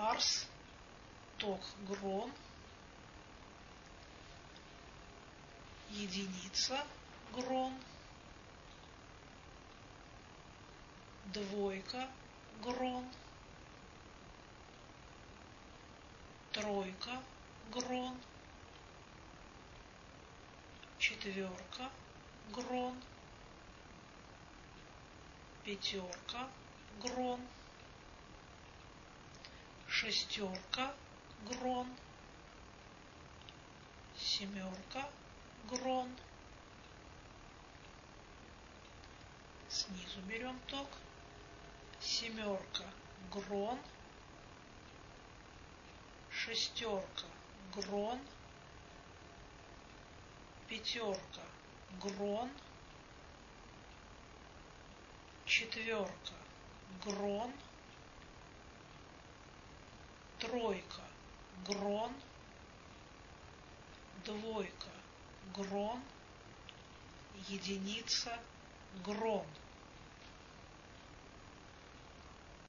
арс, ток, грон, единица, грон, двойка, грон, тройка, грон, четверка, грон, пятерка, грон, шестерка, грон, семерка, грон. Снизу берем ток. Семерка, грон, шестерка, грон, пятерка, грон, четверка, грон, тройка, грон, двойка, грон, единица, грон.